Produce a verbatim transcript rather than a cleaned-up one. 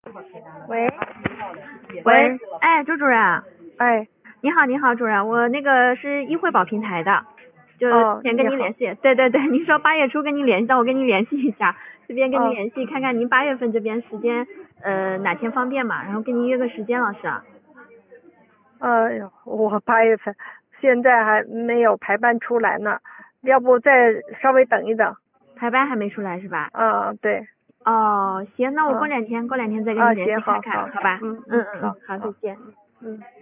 喂， 喂，哎，周主任， 哎， 你好，你好，主任，我那个是易惠保平台的，就哦之前跟你好您联系，对对对，您说八月初跟您联系，让我跟您联系一下，这边跟您哦联系，看看您八月份这边时间，呃，哪天方便嘛，然后跟您约个时间，老师。 哎呦，我八月份现在还没有排班出来呢，要不再稍微等一等？ 排班还没出来是吧？ 啊，对， 哦，行，那我过啊两天，过两天再跟啊， 您联系行， 看看， 好好， 好吧？ 嗯嗯， 嗯嗯嗯， 好， 好，再好， 见。 嗯嗯。